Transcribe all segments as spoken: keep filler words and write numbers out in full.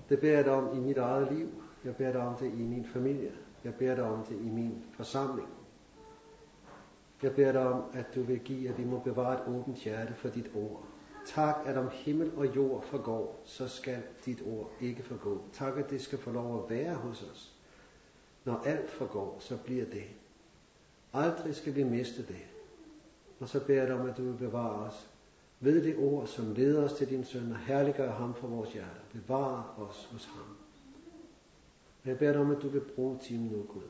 Det beder jeg dig om i mit eget liv. Jeg beder dig om det i min familie. Jeg beder dig om det i min forsamling. Jeg beder dig om, at du vil give, at vi må bevare et åbent hjerte for dit ord. Tak, at om himmel og jord forgår, så skal dit ord ikke forgå. Tak, at det skal få lov at være hos os. Når alt forgår, så bliver det. Aldrig skal vi miste det. Og så beder jeg dig om, at du vil bevare os ved det ord, som leder os til din søn, og herliggør ham for vores hjerter. Bevare os hos ham. Jeg beder dig om, at du vil bruge timen nu, Gud,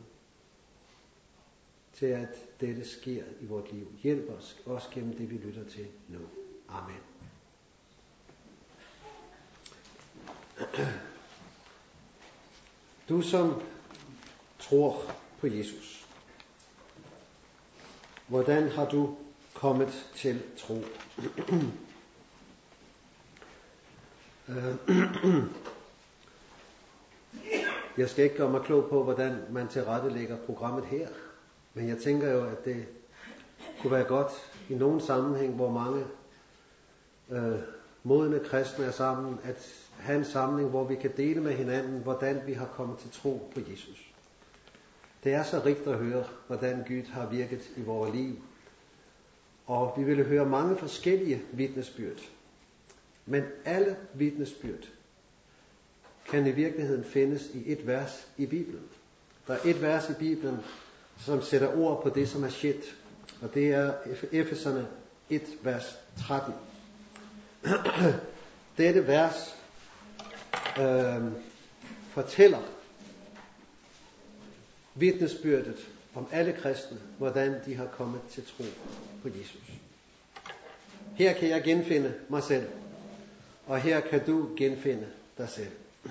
til at dette sker i vort liv. Hjælp os også gennem det, vi lytter til nu. Amen. Du som tror på Jesus, hvordan har du kommet til tro? Jeg skal ikke gøre mig klog på, hvordan man tilrettelægger programmet her, men jeg tænker jo, at det kunne være godt i nogen sammenhæng, hvor mange øh, modne kristne er sammen, at have en samling, hvor vi kan dele med hinanden, hvordan vi har kommet til tro på Jesus. Det er så rigt at høre, hvordan Gud har virket i vores liv. Og vi ville høre mange forskellige vidnesbyrd. Men alle vidnesbyrd kan i virkeligheden findes i et vers i Bibelen. Der er et vers i Bibelen, som sætter ord på det, som er sket. Og det er Efeserne et, vers tretten. Dette vers øh, fortæller vidnesbyrdet om alle kristne, hvordan de har kommet til tro på Jesus. Her kan jeg genfinde mig selv, og her kan du genfinde dig selv.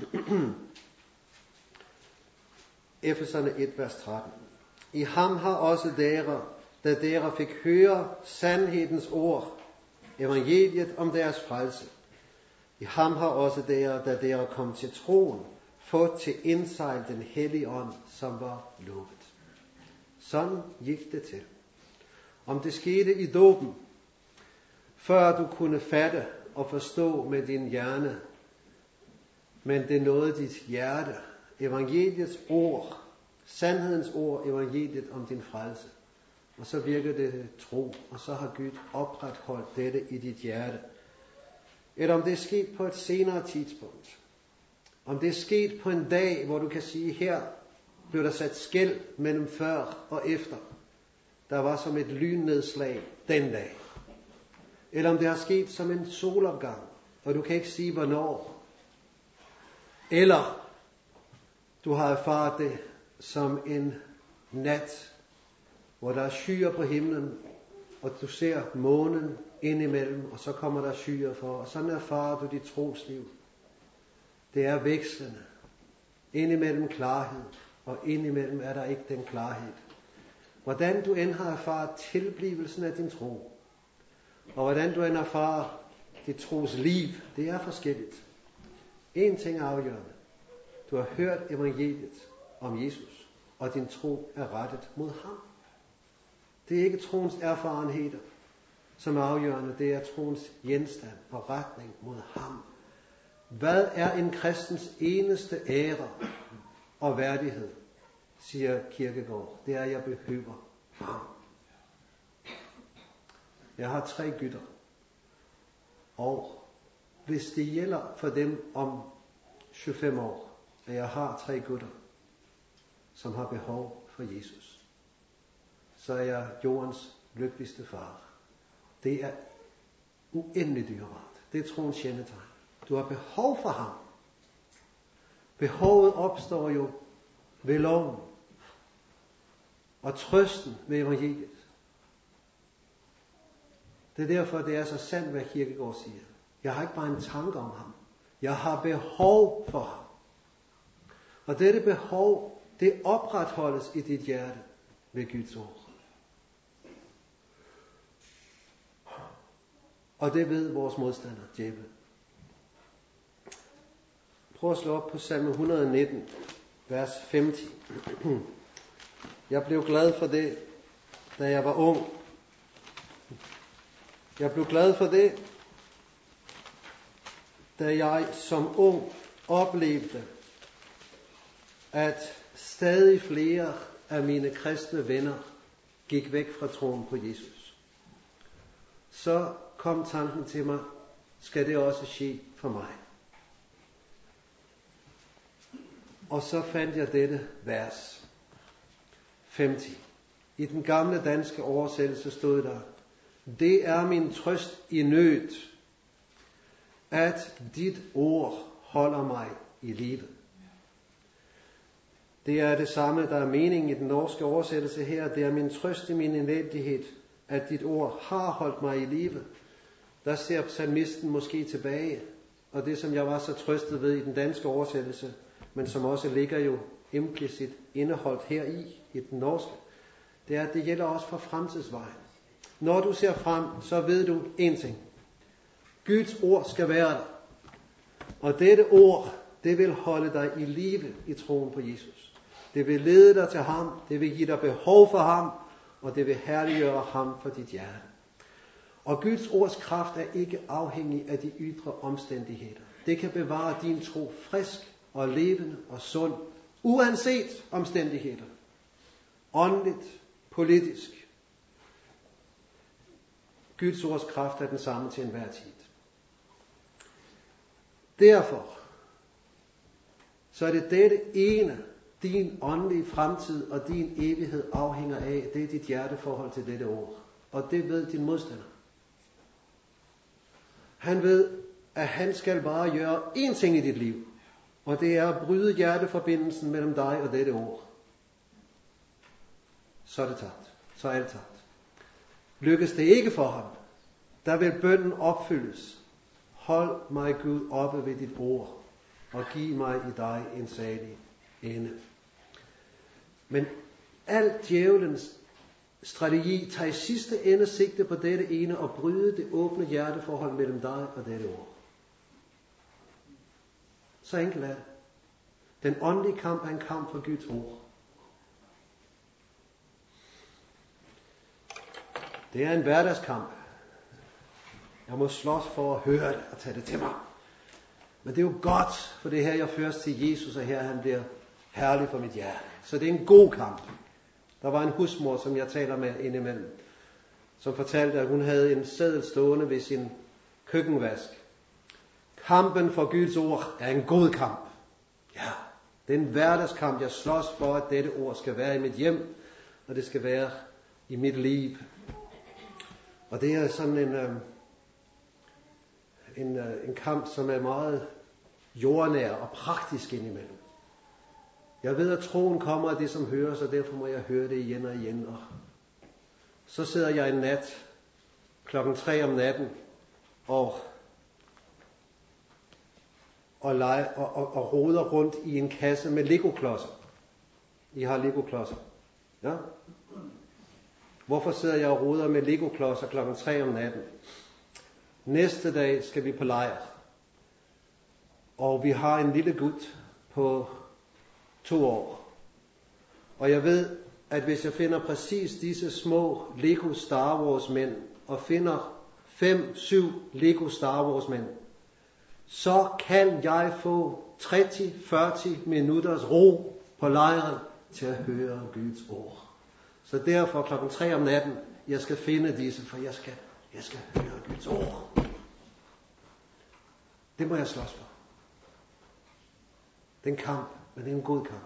Efeserne et, vers tretten. I ham har også dere, da dere fik høre sandhedens ord, evangeliet om deres frelse. I ham har også dere, da dere kom til troen, fået til indsejl den hellige ånd, som var lovet. Sådan gik det til. Om det skete i dåben, før du kunne fatte og forstå med din hjerne, men det nåede dit hjerte, evangeliets ord, sandhedens ord, evangeliet om din frelse. Og så virker det tro, og så har Gud opretholdt dette i dit hjerte. Eller om det er sket på et senere tidspunkt. Om det er sket på en dag, hvor du kan sige, her blev der sat skel mellem før og efter. Der var som et lynnedslag den dag. Eller om det har sket som en solopgang, og du kan ikke sige hvornår. Eller du har erfaret det som en nat, hvor der er skyer på himlen, og du ser månen indimellem, og så kommer der skyer for, og sådan erfarer du dit trosliv. Det er vekslende. Indimellem klarhed, og indimellem er der ikke den klarhed. Hvordan du end har erfaret tilblivelsen af din tro, og hvordan du end erfarer dit tros liv, det er forskelligt. En ting er afgørende. Du har hørt evangeliet om Jesus, og din tro er rettet mod ham. Det er ikke troens erfarenheder, som er afgørende. Det er troens genstand og retning mod ham. Hvad er en kristens eneste ære og værdighed, siger Kierkegaard. Det er, at jeg behøver ham. Jeg har tre gutter. Og hvis det gælder for dem om tyve-fem år, at jeg har tre gutter, som har behov for Jesus, så er jeg jordens lykkeligste far. Det er uendeligt dyrebart. Det er troens kendetegn. Du har behov for ham. Behovet opstår jo ved loven og trøsten ved evangeliet. Det er derfor, det er så sandt, hvad Kierkegaard siger. Jeg har ikke bare en tanke om ham. Jeg har behov for ham. Og dette behov, det opretholdes i dit hjerte ved Guds ord. Og det ved vores modstander, djævlen. Prøv at slå op på salme et hundrede nitten, vers femten. Jeg blev glad for det, da jeg var ung. Jeg blev glad for det, da jeg som ung oplevede, at stadig flere af mine kristne venner gik væk fra troen på Jesus, så kom tanken til mig, skal det også ske for mig? Og så fandt jeg dette vers, femten. I den gamle danske oversættelse stod der, det er min trøst i nød, at dit ord holder mig i live. Det er det samme, der er meningen i den norske oversættelse her. Det er min trøst i min elendighed, at dit ord har holdt mig i live. Der ser psalmisten måske tilbage, og det som jeg var så trøstet ved i den danske oversættelse, men som også ligger jo implicit indeholdt her i, i den norske, det er, at det gælder også for fremtidsvejen. Når du ser frem, så ved du en ting. Guds ord skal være der. Og dette ord, det vil holde dig i live i troen på Jesus. Det vil lede dig til ham, det vil give dig behov for ham, og det vil herliggøre ham for dit hjerte. Og Guds ords kraft er ikke afhængig af de ydre omstændigheder. Det kan bevare din tro frisk og levende og sund, uanset omstændigheder. Åndeligt, politisk. Guds ords kraft er den samme til enhver tid. Derfor, så er det dette ene, din åndelige fremtid og din evighed afhænger af, det er dit hjerteforhold til dette ord. Og det ved din modstander. Han ved, at han skal bare gøre én ting i dit liv, og det er at bryde hjerteforbindelsen mellem dig og dette ord. Så er det tabt. Så er alt tabt. Lykkes det ikke for ham, der vil bønnen opfyldes. Hold mig Gud oppe ved dit ord, og giv mig i dig en salig ende. Men alt djævelens strategi tager i sidste ende sigte på dette ene og bryde det åbne hjerteforhold mellem dig og dette ord. Så enkelt er det. Den åndelige kamp er en kamp for Guds ord. Det er en hverdagskamp. Jeg må slås for at høre det og tage det til mig. Men det er jo godt, for det her jeg føres til Jesus, og her han bliver herlig for mit hjerte. Så det er en god kamp. Der var en husmor, som jeg taler med indimellem, som fortalte, at hun havde en seddel stående ved sin køkkenvask. Kampen for Guds ord er en god kamp. Ja, det er en hverdagskamp. Jeg slås for, at dette ord skal være i mit hjem, og det skal være i mit liv. Og det er sådan en, øh, en, øh, en kamp, som er meget jordnær og praktisk indimellem. Jeg ved, at troen kommer af det, som høres, og derfor må jeg høre det igen og igen. Og så sidder jeg en nat, klokken tre om natten, og, og, lege, og, og, og roder rundt i en kasse med Lego-klodser. I har Lego-klodser. Ja? Hvorfor sidder jeg og roder med Lego-klodser klokken tre om natten? Næste dag skal vi på lejr. Og vi har en lille gut på to år. Og jeg ved, at hvis jeg finder præcis disse små Lego Star Wars mænd, og finder fem, syv Lego Star Wars mænd, så kan jeg få tretti til fyrre minutters ro på lejren til at høre Guds ord. Så derfor klokken tre om natten, jeg skal finde disse, for jeg skal, jeg skal høre Guds ord. Det må jeg slås for. Det er en kamp, men det er en god kamp.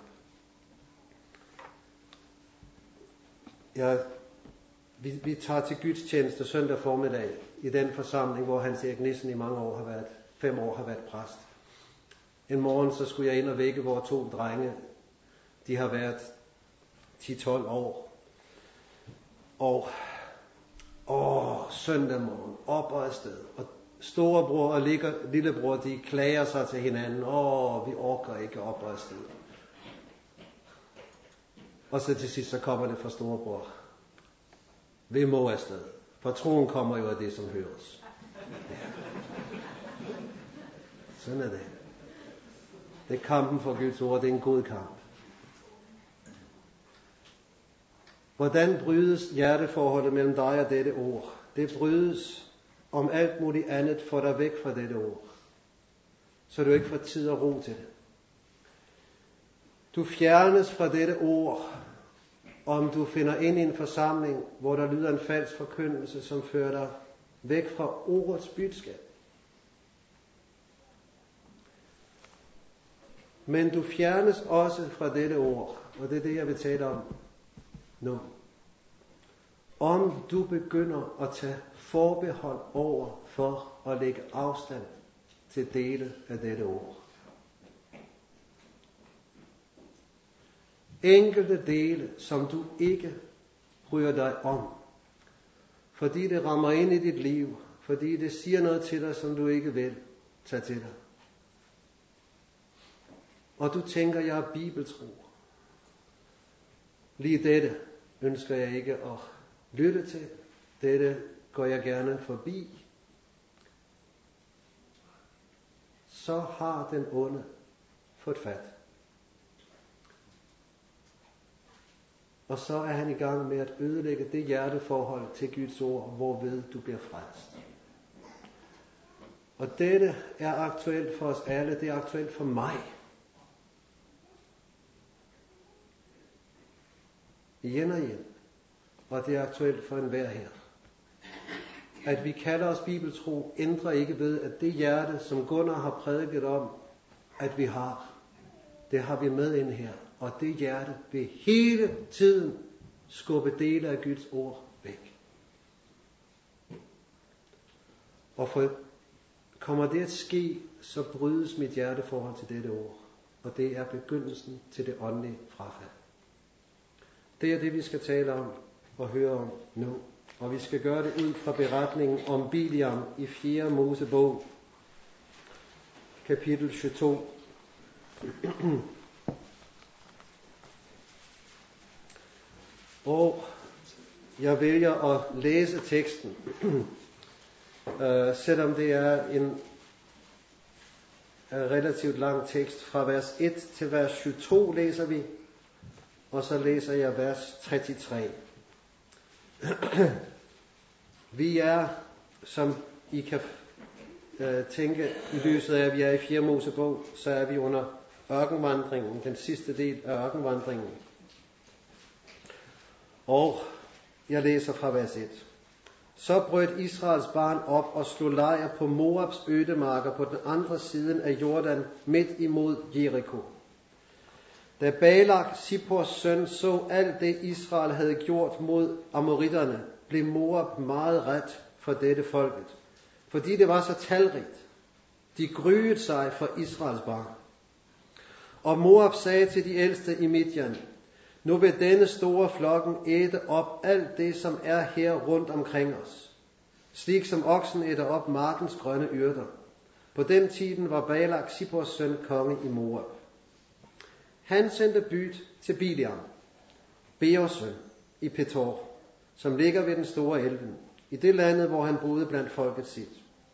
Jeg, vi, vi tager til gudstjeneste søndag formiddag i den forsamling, hvor Hans Erik Nissen i mange år har været, fem år har været præst. En morgen så skulle jeg ind og vække vores to drenge. De har været ti til tolv år. Og åh, søndag morgen, op og afsted. Og storebror og lillebror, de klager sig til hinanden. Åh, vi orker ikke op og afsted. Og så til sidst, så kommer det fra storebror. Vi må afsted. For troen kommer jo af det, som høres. Ja. Sådan er det. Det er kampen for Guds ord, det er en god kamp. Hvordan brydes hjerteforholdet mellem dig og dette ord? Det brydes om alt muligt andet for dig væk fra dette ord. så du ikke får tid og ro til det. Du fjernes fra dette ord, om du finder ind i en forsamling, hvor der lyder en falsk forkyndelse, som fører dig væk fra ordets budskab. Men du fjernes også fra dette ord, og det er det, jeg vil tale om nu. Om du begynder at tage forbehold over for at lægge afstand til dele af dette ord. Enkelte dele, som du ikke bryder dig om, fordi det rammer ind i dit liv, fordi det siger noget til dig, som du ikke vil tage til dig. Og du tænker, jeg er bibeltro. Lige dette ønsker jeg ikke at lytte til. Dette går jeg gerne forbi. Så har den onde fået fat. Og så er han i gang med at ødelægge det hjerteforhold til Guds ord, hvorved du bliver frelst. Og dette er aktuelt for os alle. Det er aktuelt for mig. Igen og igen. Og det er aktuelt for enhver her. At vi kalder os bibeltro, ændrer ikke ved, at det hjerte, som Gunnar har prædiket om, at vi har, det har vi med ind her. Og det hjerte vil hele tiden skubbe dele af Guds ord væk. Og for kommer det at ske, så brydes mit hjerteforhold til dette ord. Og det er begyndelsen til det åndelige frafald. Det er det, vi skal tale om og høre om nu. Og vi skal gøre det ud fra beretningen om Biliam i fjerde Mosebog, kapitel tyve-to. Og jeg vælger at læse teksten, uh, selvom det er en uh, relativt lang tekst. Fra vers et til vers tyve-to læser vi, og så læser jeg vers treogtres. Vi er, som I kan uh, tænke i lyset af, at vi er i fjerde Mosebog, så er vi under ørkenvandringen, den sidste del af ørkenvandringen. Og jeg læser fra vers et. Så brød Israels barn op og slog lejr på Moabs ødemarker på den andre side af Jordan, midt imod Jeriko. Da Balak, Zippors søn, så alt det Israel havde gjort mod amoritterne, blev Moab meget ret for dette folket, fordi det var så talrigt. De grydede sig for Israels barn. Og Moab sagde til de ældste i Midjan: Nu vil denne store flokken æde op alt det, som er her rundt omkring os, slik som oksen æder op markens grønne yrter. På den tiden var Balak, Zippors søn, konge i Moab. Han sendte bud til Biliam, Beors søn, i Petor, som ligger ved den store elven, i det landet, hvor han boede blandt folket sit.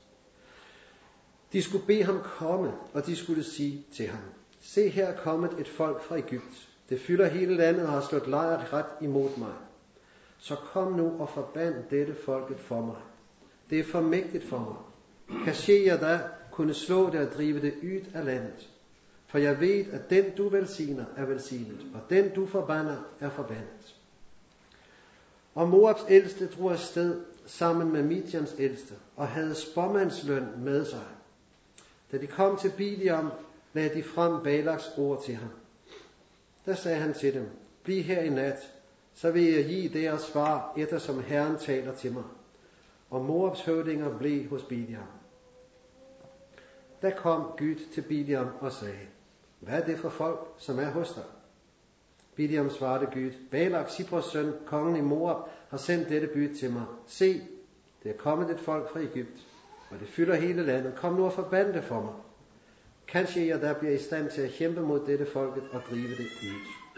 De skulle bede ham komme, og de skulle sige til ham: Se, her er kommet et folk fra Egypt. Det fylder hele landet og har slået lejr ret imod mig. Så kom nu og forband dette folket for mig. Det er for mægtigt for mig. Kanskje jeg da kunne slå det og drive det ud af landet. For jeg ved, at den du velsigner er velsignet, og den du forbander er forbandet. Og Moabs ældste drog afsted sammen med Midjans ældste, og havde spåmandsløn med sig. Da de kom til Biliam, lagde de frem Balaks ord til ham. Der sagde han til dem: Bliv her i nat, så vil jeg give deres svar, eftersom Herren taler til mig. Og Moabs høvdinger blev hos Biliam. Der kom Gud til Biliam og sagde: Hvad er det for folk, som er hos dig? Biliam svarede Gud: Balak, Zippors søn, kongen i Moab, har sendt dette bud til mig. Se, det er kommet et folk fra Egypt, og det fylder hele landet. Kom nu og forband det for mig. Kanskje jeg der bliver i stand til at kæmpe mod dette folket og drive det ud.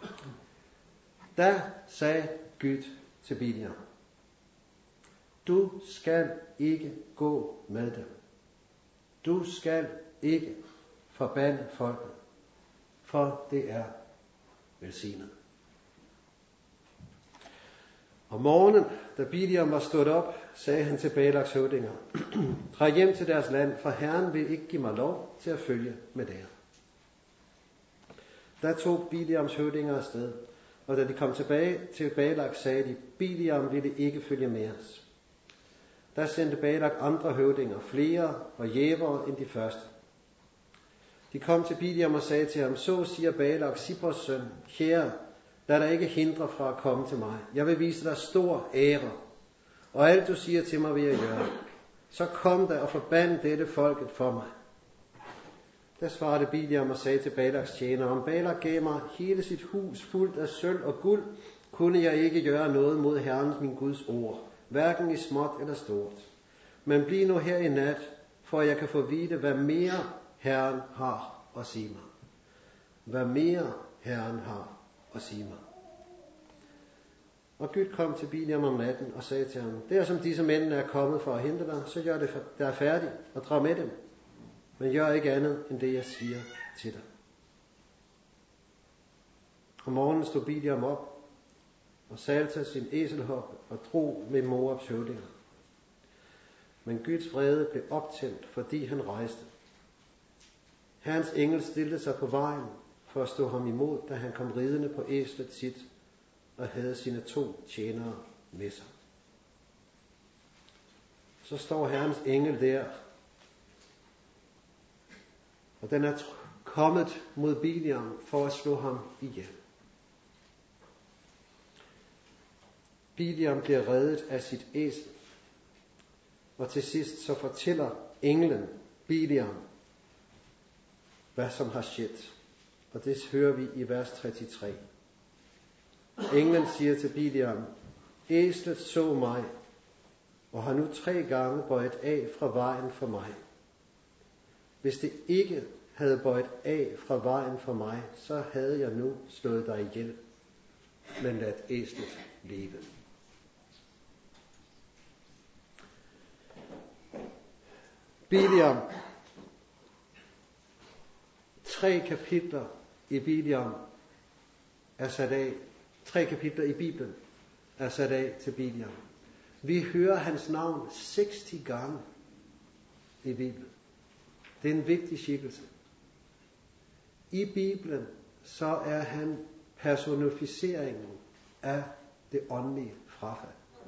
Da sagde Gud til Biliam: Du skal ikke gå med dem. Du skal ikke forbande folket, for det er velsignet. Om morgenen, da Biliam var stået op, sagde han til Balaks høvdinger, drag hjem til deres land, for Herren vil ikke give mig lov til at følge med jer. Der tog Biliams høvdinger afsted, og da de kom tilbage til Balak, sagde de, Biliam ville ikke følge med os. Der sendte Balak andre høvdinger, flere og jævere end de første. De kom til Biliam og sagde til ham, så siger Balak, Zippors søn, kære, lad dig ikke hindre fra at komme til mig. Jeg vil vise dig stor ære, og alt du siger til mig vil jeg gøre. Så kom der og forband dette folket for mig. Der svarede Biliam og sagde til Balaks tjener, om Balak gav mig hele sit hus fuldt af sølv og guld, kunne jeg ikke gøre noget mod Herren min Guds ord, hverken i småt eller stort. Men bliv nu her i nat, for jeg kan få vide, hvad mere Herren har at sige mig. Hvad mere Herren har at sige mig. Og Gud kom til Biliam om natten og sagde til ham, der som disse mænd er kommet for at hente dig, så gør det, der er færdigt, og drag med dem. Men gør ikke andet, end det jeg siger til dig. Om morgenen stod Biliam op, og salte sin æselhop og drog med Moabs høvdinger. Men Guds vrede blev optændt, fordi han rejste. Herrens engel stillede sig på vejen for at stå ham imod, da han kom ridende på æslet sit og havde sine to tjenere med sig. Så står Herrens engel der, og den er kommet mod Biliam for at slå ham ihjel. Biliam bliver reddet af sit æsel, og til sidst så fortæller englen Biliam, hvad som har sket. Og det hører vi i vers treogtres. Englen siger til Biliam, æslet så mig, og har nu tre gange bøjet af fra vejen for mig. Hvis det ikke havde bøjet af fra vejen for mig, så havde jeg nu slået dig ihjel, men lad æslet leve. Biliam. Tre kapitler i Biliam er sat af. Tre kapitler i Bibelen er sat af til Biliam. Vi hører hans navn seks gange i Bibelen. Det er en vigtig skikkelse. I Bibelen så er han personificeringen af det åndelige frafald.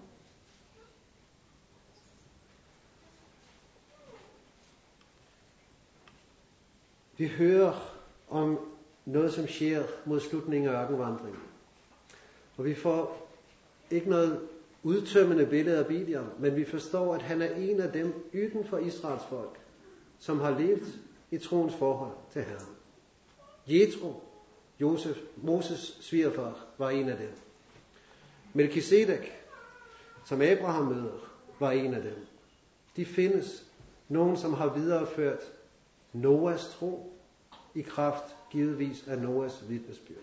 Vi hører om noget, som sker mod slutningen af ørkenvandringen. Og vi får ikke noget udtømmende billede af Biliam, men vi forstår, at han er en af dem uden for Israels folk, som har levet i troens forhold til Herren. Jethro, Josef, Moses svigerfar, var en af dem. Melkisedek, som Abraham møder, var en af dem. De findes nogen, som har videreført Noas tro i kraft givetvis af Noas vidnesbyrd.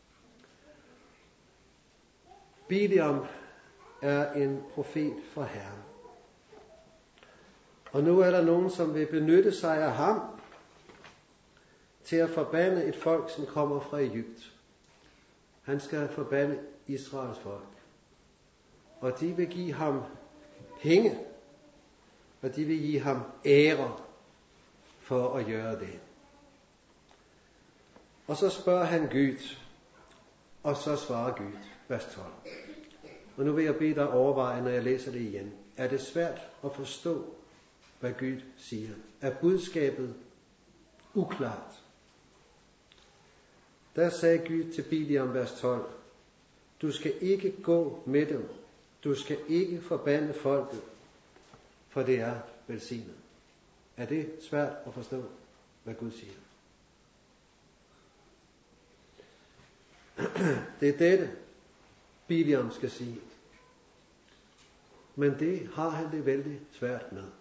Biliam er en profet fra Herren. Og nu er der nogen, som vil benytte sig af ham til at forbande et folk, som kommer fra Egypt. Han skal forbande Israels folk. Og de vil give ham penge, og de vil give ham ære for at gøre det. Og så spørger han Gud, og så svarer Gud, vers tolv. Og nu vil jeg bede dig overveje, når jeg læser det igen. Er det svært at forstå, hvad Gud siger? Er budskabet uklart? Der sagde Gud til Biliam, vers tolv. Du skal ikke gå med dem. Du skal ikke forbande folket, for det er velsignet. Er det svært at forstå, hvad Gud siger? Det er dette, Biliam skal sige. Men det har han det vældig svært med.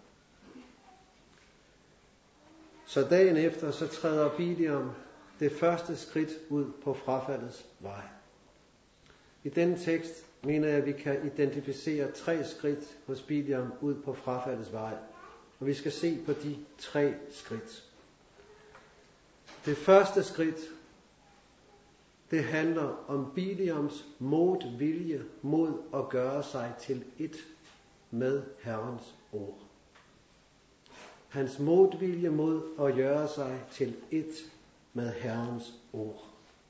Så dagen efter, så træder Biliam det første skridt ud på frafaldets vej. I denne tekst mener jeg, at vi kan identificere tre skridt hos Biliam ud på frafaldets vej. Og vi skal se på de tre skridt. Det første skridt, det handler om Biliams modvilje mod at gøre sig til et med Herrens ord. Hans modvilje mod at gøre sig til et med Herrens ord.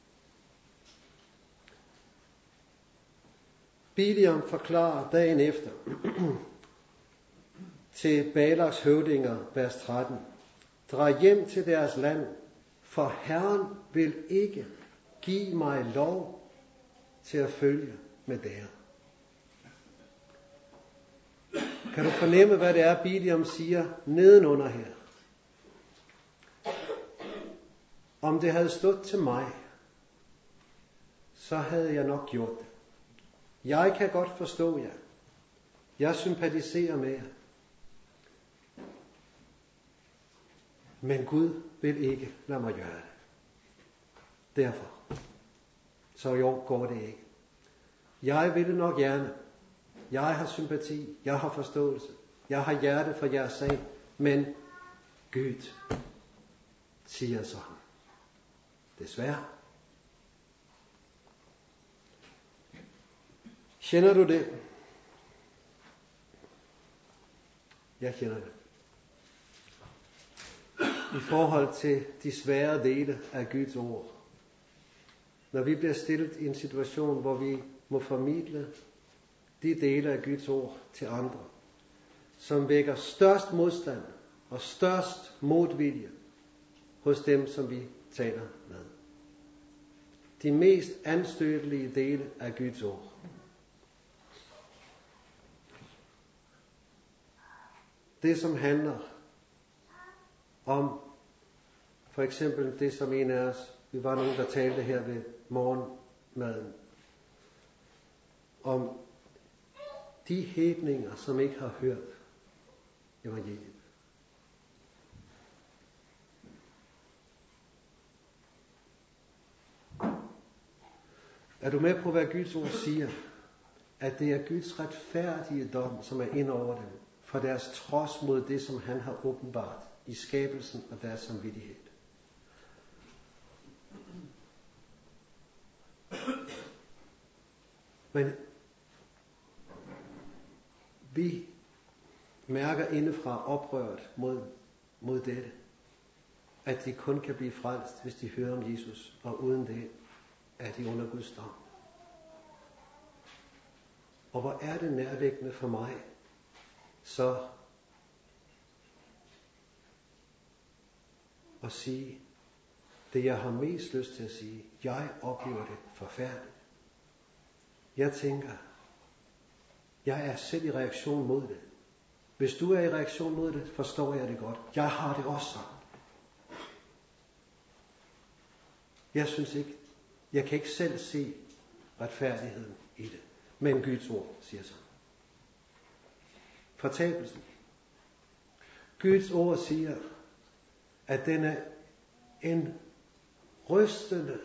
Biliam forklarer dagen efter til Balaks høvdinger, vers tretten. Drag hjem til deres land, for Herren vil ikke give mig lov til at følge med dere. Kan du fornemme, hvad det er, Biliam siger nedenunder her? Om det havde stået til mig, så havde jeg nok gjort det. Jeg kan godt forstå jer. Jeg sympatiserer med jer. Men Gud vil ikke lade mig gøre det. Derfor. Så jo, går det ikke. Jeg vil det nok gerne. Jeg har sympati. Jeg har forståelse. Jeg har hjerte for jeres sag. Men Gud siger sådan. Desværre. Kender du det? Jeg kender det. I forhold til de svære dele af Guds ord. Når vi bliver stillet i en situation, hvor vi må formidle de dele af Guds ord til andre, som vækker størst modstand og størst modvilje hos dem, som vi taler med. De mest anstødelige dele af Guds ord. Det, som handler om, for eksempel det, som en af os, vi var nogen, der talte her ved morgenmaden, om de hedninger, som ikke har hørt evangeliet. Er du med på, hvad Guds ord siger? At det er Guds retfærdige dom, som er ind over dem, for deres trods mod det, som han har åbenbart i skabelsen og deres samvittighed. Men vi mærker indefra oprørt mod, mod dette, at de kun kan blive frelst, hvis de hører om Jesus, og uden det er de under Guds dom. Og hvor er det nærliggende for mig, så at sige det, jeg har mest lyst til at sige. Jeg oplever det forfærdeligt. Jeg tænker, jeg er selv i reaktion mod det. Hvis du er i reaktion mod det, forstår jeg det godt. Jeg har det også sådan. Jeg synes ikke, jeg kan ikke selv se retfærdigheden i det. Men Guds ord siger sådan. Fortabelsen. Guds ord siger, at den er en rystende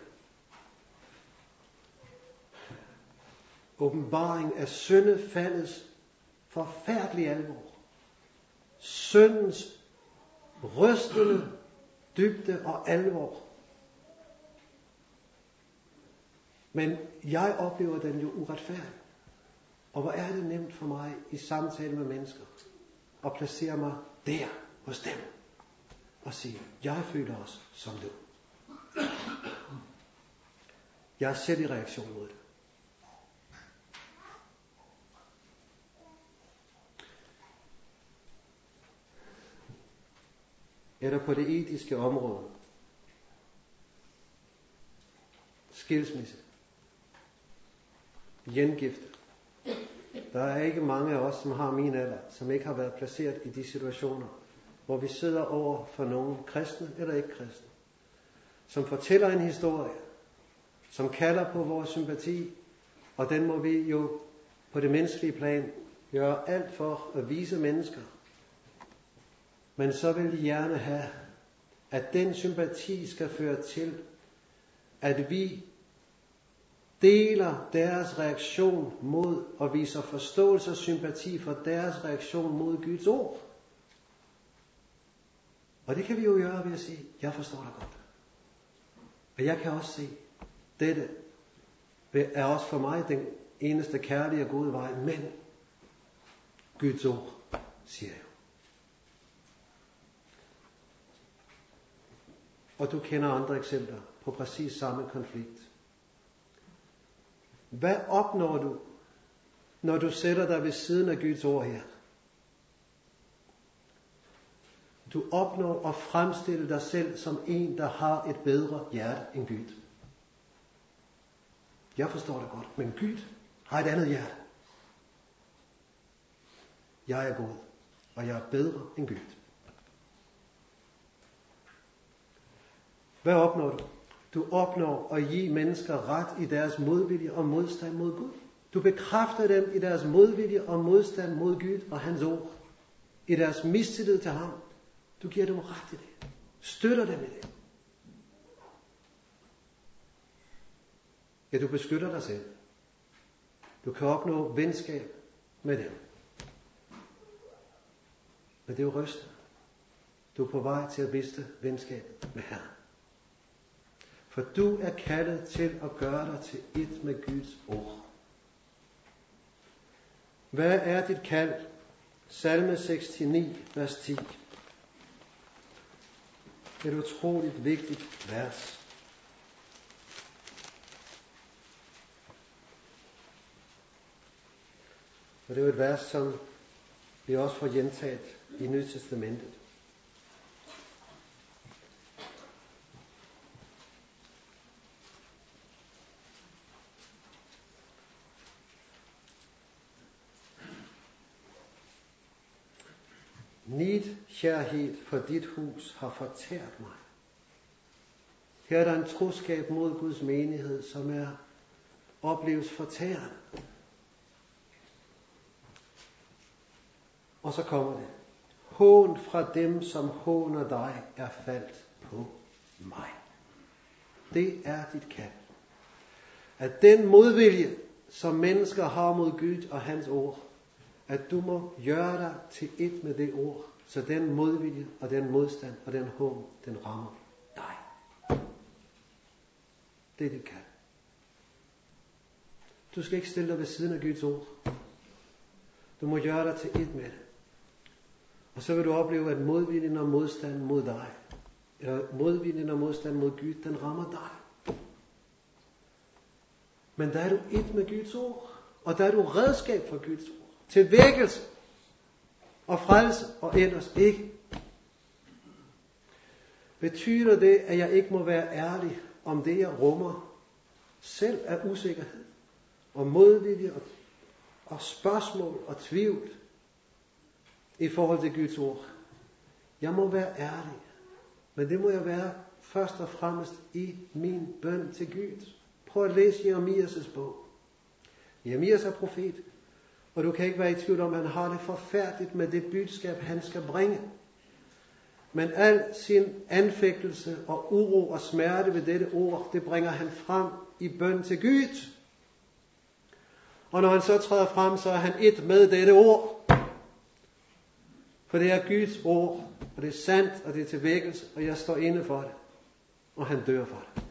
åbenbaring af syndefaldets forfærdelige alvor. Syndens rystende dybde og alvor. Men jeg oplever den jo uretfærdig. Og hvor er det nemt for mig i samtale med mennesker at placere mig der hos dem og sige, jeg føler også som du. Jeg er selv i reaktion mod det. Eller på det etiske område. Skilsmisse. Gengifte. Der er ikke mange af os, som har min alder, som ikke har været placeret i de situationer, hvor vi sidder over for nogen kristne eller ikke kristne, som fortæller en historie, som kalder på vores sympati, og den må vi jo på det menneskelige plan gøre alt for at vise mennesker. Men så vil vi gerne have, at den sympati skal føre til, at vi deler deres reaktion mod og viser forståelse og sympati for deres reaktion mod Guds ord. Og det kan vi jo gøre ved at sige, jeg forstår dig godt. Og jeg kan også se, Dette er også for mig den eneste kærlige og gode vej, men Guds ord siger jeg. Og du kender andre eksempler på præcis samme konflikt. Hvad opnår du, når du sætter dig ved siden af Guds ord her? Du opnår at fremstille dig selv som en, der har et bedre hjerte end Gud. Jeg forstår det godt, men Gud har et andet hjerte. Jeg er god, og jeg er bedre end Gud. Hvad opnår du? Du opnår at give mennesker ret i deres modvilje og modstand mod Gud. Du bekræfter dem i deres modvilje og modstand mod Gud og hans ord. I deres mistillid til ham. Du giver dem ret i det. Støtter dem i det. Ja, du beskytter dig selv. Du kan opnå venskab med dem. Men det er jo rystende. Du er på vej til at miste venskabet med Herren. For du er kaldet til at gøre dig til et med Guds ord. Hvad er dit kald? Salme sekstioni, vers ti. Et utroligt vigtigt vers. Og det er jo et vers, som vi også får hjemtaget i Nye Testamentet. Nidkærhed for dit hus har fortært mig. Her er der en troskab mod Guds menighed, som er opleves fortærende. Og så kommer det. Hån fra dem, som håner dig, er faldt på mig. Det er dit kald. At den modvilje, som mennesker har mod Gud og hans ord, at du må gøre dig til et med det ord, så den modvilje og den modstand og den hån, den rammer dig. Det er dit kald. Du skal ikke stille dig ved siden af Guds ord. Du må gøre dig til et med det. Og så vil du opleve, at modviljen og modstand mod dig, eller modviljen og modstand mod Gud, den rammer dig. Men der er du et med Guds ord, og der er du redskab for Guds ord. Til vækkelse og frelse og ellers ikke. Betyder det, at jeg ikke må være ærlig om det, jeg rummer selv af usikkerhed og modvilje og, og spørgsmål og tvivl i forhold til Guds ord? Jeg må være ærlig, men det må jeg være først og fremmest i min bøn til Gud. Prøv at læse Jeremias' bog. Jeremias er profet, og du kan ikke være i tvivl om, at han har det forfærdeligt med det budskab, han skal bringe. Men al sin anfægtelse og uro og smerte ved dette ord, det bringer han frem i bøn til Gud. Og når han så træder frem, så er han et med dette ord. For det er Guds ord, og det er sandt, og det er til vækkelse, og jeg står inde for det. Og han dør for det.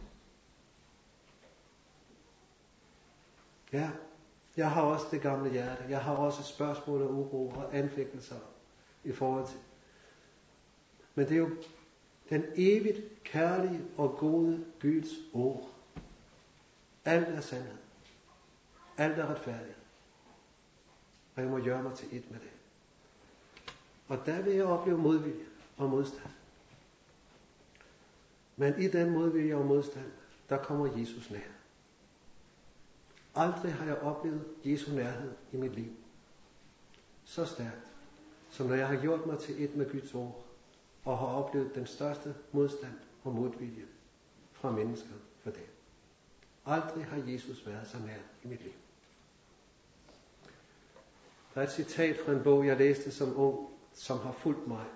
Ja, jeg har også det gamle hjerte. Jeg har også spørgsmål og uro og anfægtelser i forhold til. Men det er jo den evigt kærlige og gode Guds ord. Alt er sandhed. Alt er retfærdigt. Og jeg må gøre mig til et med det. Og der vil jeg opleve modvilje og modstand. Men i den modvilje og modstand, der kommer Jesus nær. Aldrig har jeg oplevet Jesu nærhed i mit liv så stærkt, som når jeg har gjort mig til et med Guds ord, og har oplevet den største modstand og modvilje fra mennesker for det. Aldrig har Jesus været så nær i mit liv. Der er et citat fra en bog, jeg læste som ung, som har fulgt mig.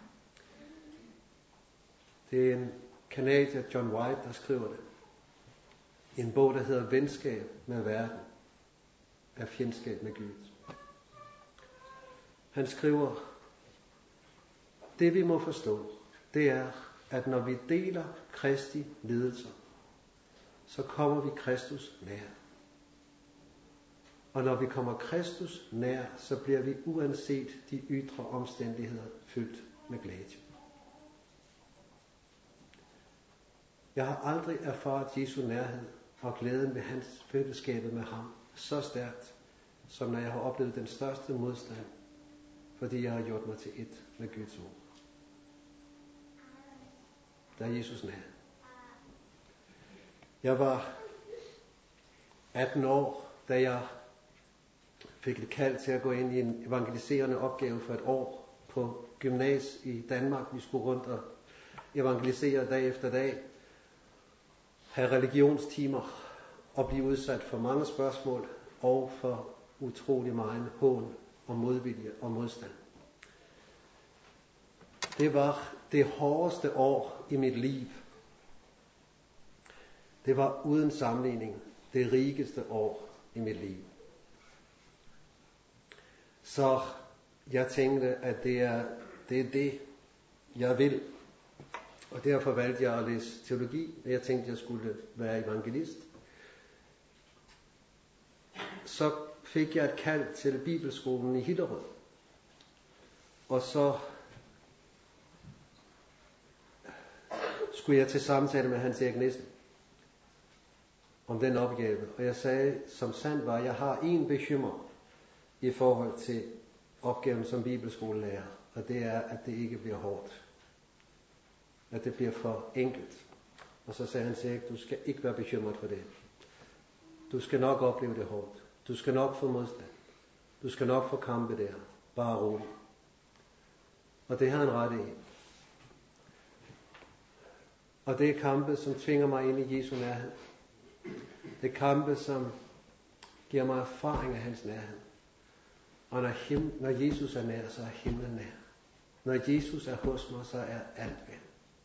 Det er en canadier, John White, der skriver det. I en bog, der hedder Venskab med verden er fjendskab med Gud. Han skriver, det vi må forstå, det er, at når vi deler Kristi lidelser, så kommer vi Kristus nær. Og når vi kommer Kristus nær, så bliver vi uanset de ydre omstændigheder fyldt med glæde. Jeg har aldrig erfaret Jesu nærhed og glæden ved hans fællesskabet med ham så stærkt, som når jeg har oplevet den største modstand, fordi jeg har gjort mig til et med Guds ord. Der er Jesus nær. Jeg var atten år, da jeg fik et kald til at gå ind i en evangeliserende opgave for et år på gymnasiet i Danmark. Vi skulle rundt og evangelisere dag efter dag, have religionstimer og blive udsat for mange spørgsmål og for utrolig meget hån og modvilje og modstand. Det var det hårdeste år i mit liv. Det var uden sammenligning det rigeste år i mit liv. Så jeg tænkte, at det er det, er det jeg vil. Og derfor valgte jeg at læse teologi, og jeg tænkte, at jeg skulle være evangelist. Så fik jeg et kald til Bibelskolen i Hillerød. Og så skulle jeg til samtale med Hans Erik Nissen om den opgave. Og jeg sagde, som sandt var, jeg har en bekymring i forhold til opgaven som bibelskolelærer, og det er, at det ikke bliver hårdt. At det bliver for enkelt. Og så sagde han til, du skal ikke være bekymret for det. Du skal nok opleve det hårdt. Du skal nok få modstand. Du skal nok få kampe der. Bare roligt. Og det har han ret i. Og det er kampe, som tvinger mig ind i Jesu nærhed. Det er kampe, som giver mig erfaring af hans nærhed. Og når, him, når Jesus er nær, så er himlen nær. Når Jesus er hos mig, så er alt vel.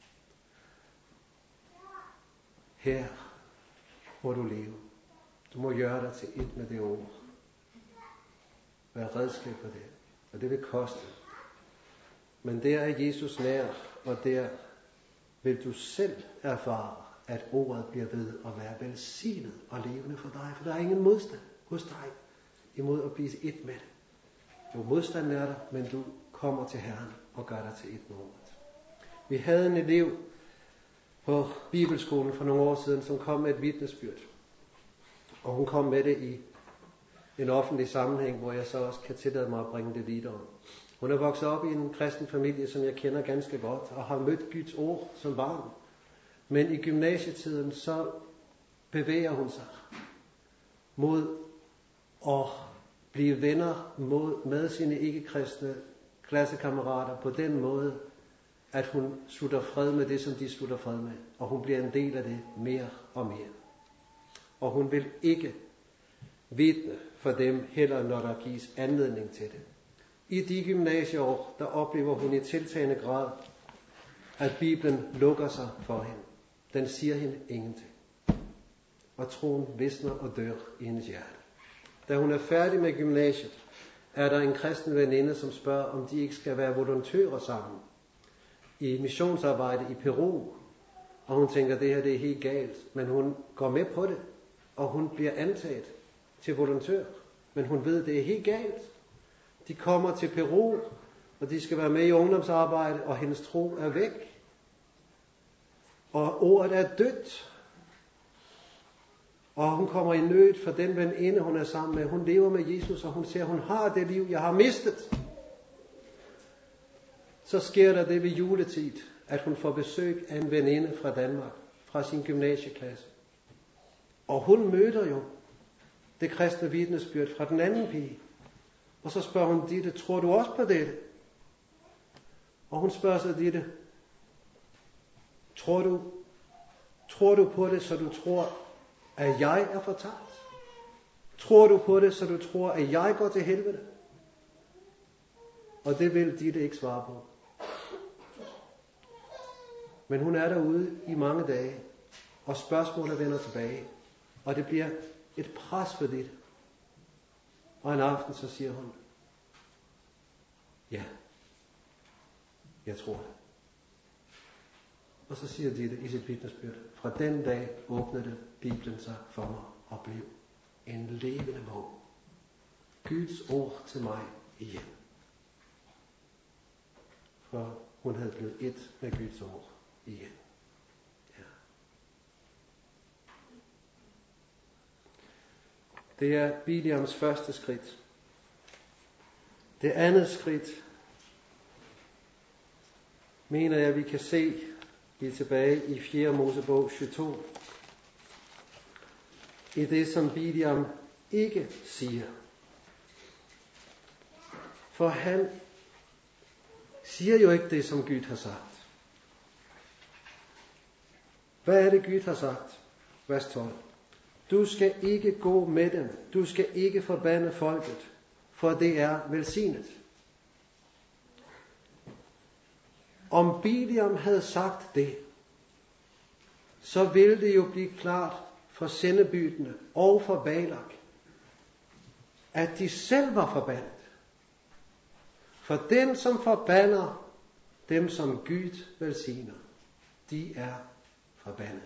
Her må du leve. Du må gøre dig til et med det ord. Vær redskab for det. Og det vil koste. Men der er Jesus nær, og der vil du selv erfare, at ordet bliver ved at være velsignet og levende for dig. For der er ingen modstand hos dig imod at blive et med det. Jo, modstanden er der, men du kommer til Herren og gør dig til et med ordet. Vi havde en elev på Bibelskolen for nogle år siden, som kom med et vidnesbyrd. Og hun kom med det i en offentlig sammenhæng, hvor jeg så også kan tillade mig at bringe det videre. Hun er vokset op i en kristen familie, som jeg kender ganske godt, og har mødt Guds ord som barn. Men i gymnasietiden, så bevæger hun sig mod at blive venner mod, med sine ikke-kristne klassekammerater på den måde, at hun slutter fred med det, som de slutter fred med. Og hun bliver en del af det mere og mere. Og hun vil ikke vidne for dem heller, når der gives anledning til det. I de gymnasieår, der oplever hun i tiltagende grad, at Bibelen lukker sig for hende. Den siger hende ingenting. Og troen visner og dør i hendes hjerte. Da hun er færdig med gymnasiet, er der en kristen veninde, som spørger, om de ikke skal være volontører sammen i missionsarbejde i Peru. Og hun tænker, at det her det er helt galt. Men hun går med på det, og hun bliver antaget til volontør. Men hun ved, at det er helt galt. De kommer til Peru, og de skal være med i ungdomsarbejde, og hendes tro er væk. Og ordet er dødt. Og hun kommer i nød for den veninde, hun er sammen med. Hun lever med Jesus, og hun siger, hun har det liv, jeg har mistet. Så sker der det ved juletid, at hun får besøg af en veninde fra Danmark, fra sin gymnasieklasse. Og hun møder jo det kristne vidnesbyrd fra den anden pige. Og så spørger hun Ditte, tror du også på dette? Og hun spørger sig Ditte, tror du, tror du på det, så du tror, at jeg er fortabt? Tror du på det, så du tror, at jeg går til helvede? Og det vil Ditte ikke svare på. Men hun er derude i mange dage, og spørgsmålet vender tilbage. Og det bliver et pres for Ditte. Og en aften så siger hun, ja, jeg tror det. Og så siger de det i sit vidnesbyrd. Fra den dag åbnede Bibelen sig for mig og blev en levende bog. Guds ord til mig igen. For hun havde blevet et med Guds ord igen. Ja. Det er Biliams første skridt. Det andet skridt, mener jeg, vi kan se, vi er tilbage i fjerde Mosebog syvogtyve, i det, som Biliam ikke siger. For han siger jo ikke det, som Gud har sagt. Hvad er det, Gud har sagt? Vers tolv. Du skal ikke gå med dem. Du skal ikke forbande folket, for det er velsignet. Om Biliam havde sagt det, så ville det jo blive klart for sendebudene og for Balak, at de selv var forbandet. For den, som forbander dem, som Gud velsigner, de er forbandede.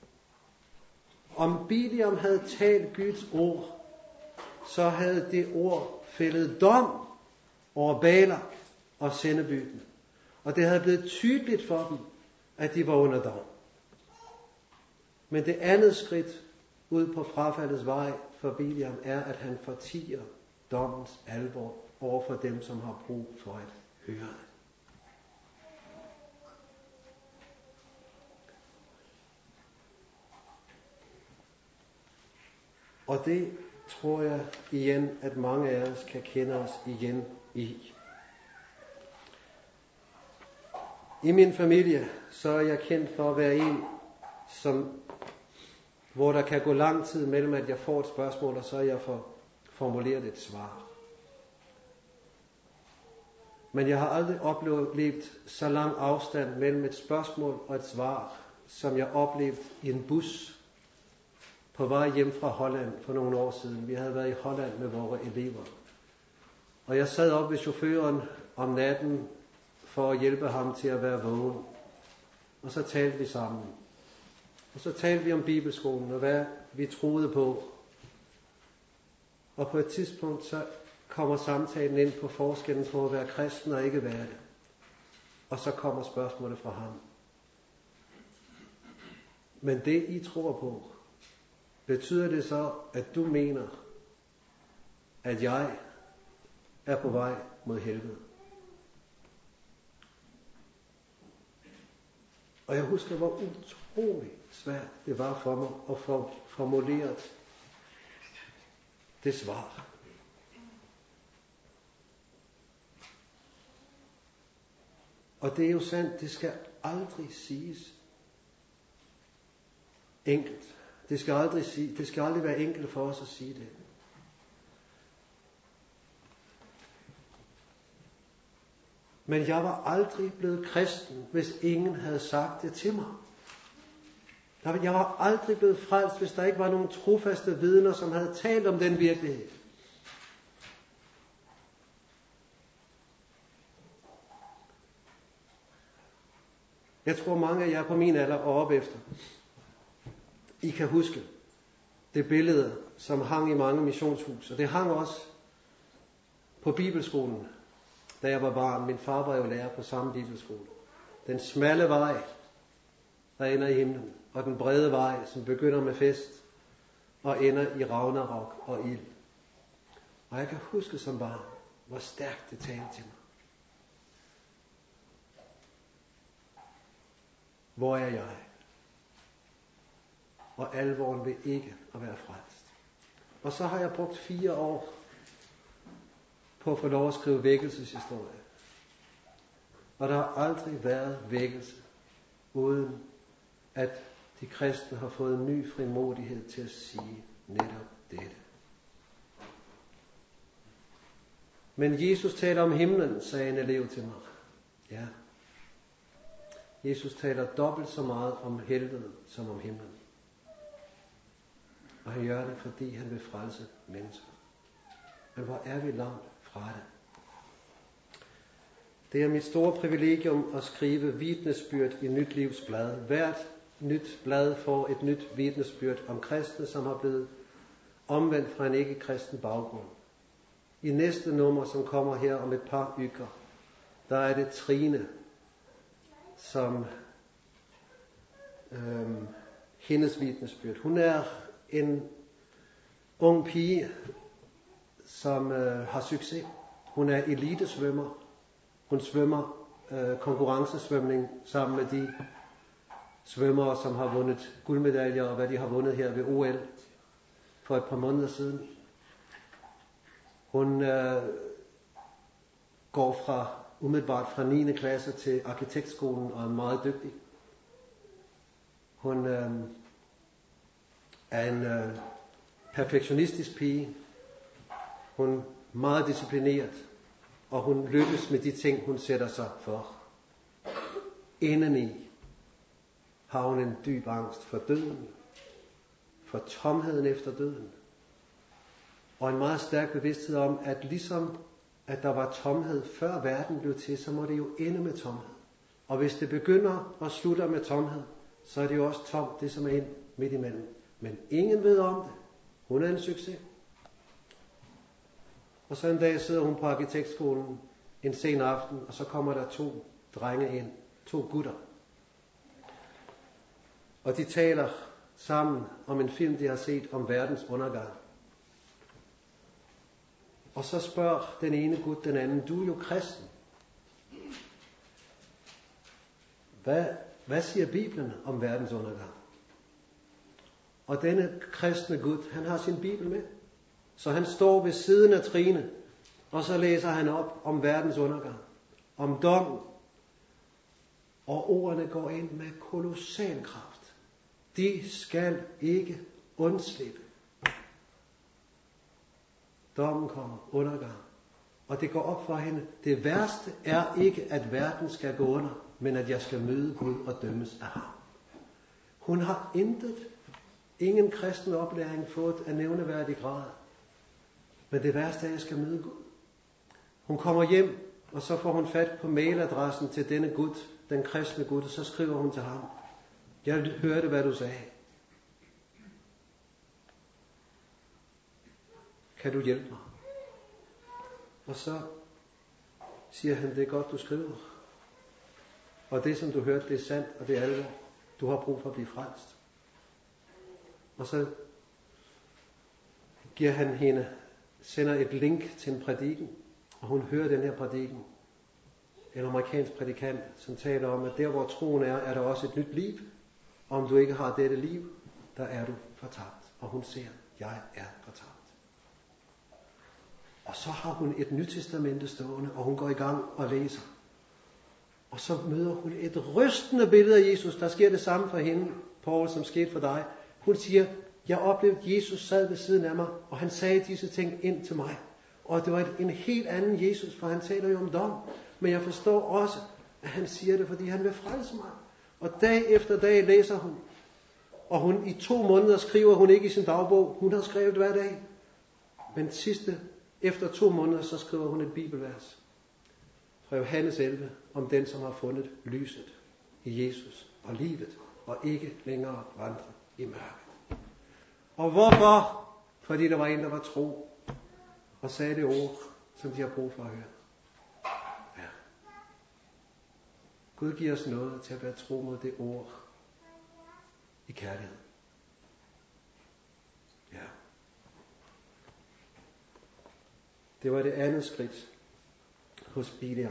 Om Biliam havde talt Guds ord, så havde det ord fældet dom over Balak og sendebudene. Og det havde blevet tydeligt for dem, at de var under dom. Men det andet skridt ud på frafaldets vej for Biliam er, at han fortier dommens alvor over for dem, som har brug for at høre det. Og det tror jeg igen, at mange af os kan kende os igen i. I min familie, så er jeg kendt for at være en, som, hvor der kan gå lang tid mellem, at jeg får et spørgsmål, og så er jeg får formuleret et svar. Men jeg har aldrig oplevet så lang afstand mellem et spørgsmål og et svar, som jeg oplevede i en bus på vej hjem fra Holland for nogle år siden. Vi havde været i Holland med vores elever. Og jeg sad op ved chaufføren om natten for at hjælpe ham til at være vågen. Og så talte vi sammen. Og så talte vi om bibelskolen og hvad vi troede på. Og på et tidspunkt så kommer samtalen ind på forskellen på at være kristen og ikke være det. Og så kommer spørgsmålet fra ham. Men det I tror på, betyder det så, at du mener, at jeg er på vej mod helvede? Og jeg husker, hvor utroligt svært det var for mig at få formuleret det svar. Og det er jo sandt, det skal aldrig siges enkelt. Det skal aldrig, sige, det skal aldrig være enkelt for os at sige det. Men jeg var aldrig blevet kristen, hvis ingen havde sagt det til mig. Jeg var aldrig blevet frelst, hvis der ikke var nogen trofaste vidner, som havde talt om den virkelighed. Jeg tror mange af jer på min alder og op efter, I kan huske det billede, som hang i mange missionshus. Og det hang også på bibelskolen, da jeg var barn. Min far var jo lærer på samme bibelskole. Den smalle vej, der ender i himlen, og den brede vej, som begynder med fest, og ender i ragnarok og ild. Og jeg kan huske som barn, hvor stærkt det talte til mig. Hvor er jeg? Og alvoren vil ikke at være frelst. Og så har jeg brugt fire år på at få lov at skrive vækkelseshistorie. Og der har aldrig været vækkelse, uden at de kristne har fået en ny frimodighed til at sige netop dette. Men Jesus taler om himlen, sagde en elev til mig. Ja. Jesus taler dobbelt så meget om helvede som om himlen. Og han gør det, fordi han vil frelse mennesker. Men hvor er vi langt fra det? Det er mit store privilegium at skrive vidnesbyrd i Nyt Livs blad. Hvert nyt blad får et nyt vidnesbyrd om kristne, som har blevet omvendt fra en ikke-kristen baggrund. I næste nummer, som kommer her om et par uger, der er det Trine, som øhm, hendes vidnesbyrd. Hun er en ung pige, som øh, har succes. Hun er elitesvømmer. Hun svømmer øh, konkurrencesvømning sammen med de svømmere, som har vundet guldmedaljer, og hvad de har vundet her ved O L for et par måneder siden. Hun øh, går fra umiddelbart fra niende klasse til arkitektskolen og er meget dygtig. Hun øh, er en øh, perfektionistisk pige. Hun er meget disciplineret, og hun lykkes med de ting, hun sætter sig for. Indeni har hun en dyb angst for døden, for tomheden efter døden, og en meget stærk bevidsthed om, at ligesom at der var tomhed før verden blev til, så må det jo ende med tomhed. Og hvis det begynder og slutter med tomhed, så er det jo også tomt, det som er ind midt imellem. Men ingen ved om det. Hun er en succes. Og så en dag sidder hun på arkitektskolen en sen aften, og så kommer der to drenge ind, to gutter. Og de taler sammen om en film, de har set om verdens undergang. Og så spørger den ene gut den anden, du er jo kristen. Hvad, hvad siger Bibelen om verdens undergang? Og denne kristne gut, han har sin Bibel med. Så han står ved siden af Trine, og så læser han op om verdens undergang, om dommen. Og ordene går ind med kolossal kraft. De skal ikke undslippe. Dommen kommer, undergang. Og det går op for hende. Det værste er ikke, at verden skal gå under, men at jeg skal møde Gud og dømmes af ham. Hun har intet, ingen kristen oplæring fået af nævneværdig grad. Men det værste er, at jeg skal møde Gud. Hun kommer hjem, og så får hun fat på mailadressen til denne Gud, den kristne Gud, og så skriver hun til ham. Jeg hørte, hvad du sagde. Kan du hjælpe mig? Og så siger han, det er godt, du skriver. Og det, som du hørte, det er sandt, og det er alvor. Du har brug for at blive frelst. Og så giver han hende, sender et link til en prædiken, og hun hører den her prædiken. En amerikansk prædikant, som taler om, at der hvor troen er, er der også et nyt liv. Og om du ikke har dette liv, der er du fortabt. Og hun siger, jeg er fortabt. Og så har hun et nyt testamente stående, og hun går i gang og læser. Og så møder hun et rystende billede af Jesus. Der sker det samme for hende, Paul, som skete for dig. Hun siger, jeg oplevede, at Jesus sad ved siden af mig, og han sagde disse ting ind til mig. Og det var en helt anden Jesus, for han taler jo om dom. Men jeg forstår også, at han siger det, fordi han vil frelse mig. Og dag efter dag læser hun. Og hun i to måneder skriver hun ikke i sin dagbog. Hun har skrevet hver dag. Men sidste, efter to måneder, så skriver hun et bibelvers. Fra Johannes elleve, om den, som har fundet lyset i Jesus og livet, og ikke længere vandrer i mørket. Og hvorfor? Fordi der var en, der var tro, og sagde det ord, som de har brug for at høre. Ja. Gud giver os noget til at være tro mod det ord i kærlighed. Ja. Det var det andet skridt hos Biliam.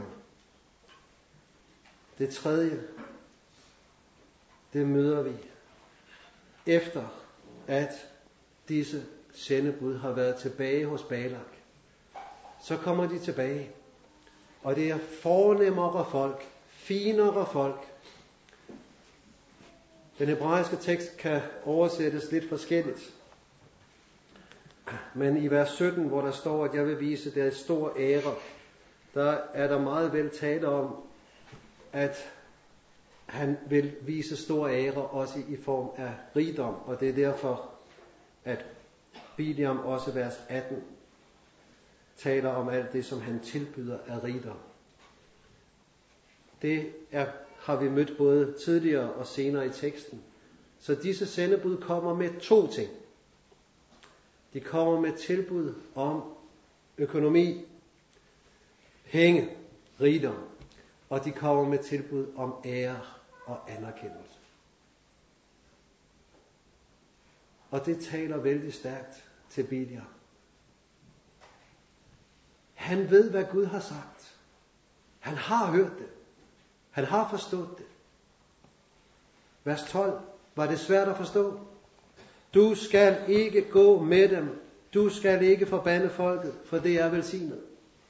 Det tredje, det møder vi efter at disse sendebud har været tilbage hos Balak. Så kommer de tilbage, og det er fornemmere folk, finere folk. Den hebraiske tekst kan oversættes lidt forskelligt. Men i vers sytten, hvor der står, at jeg vil vise deres stor ære, der er der meget vel tale om, at han vil vise stor ære også i form af rigdom. Og det er derfor, at Biliam også vers atten taler om alt det, som han tilbyder af rigdom. det er, har vi mødt både tidligere og senere i teksten. Så disse sendebud kommer med to ting. De kommer med tilbud om økonomi, penge, rigdom, og de kommer med tilbud om ære og anerkendelse. Og det taler vældig stærkt til Biliam. Han ved, hvad Gud har sagt. Han har hørt det. Han har forstået det. Vers tolv. Var det svært at forstå? Du skal ikke gå med dem. Du skal ikke forbande folket, for det er velsignet.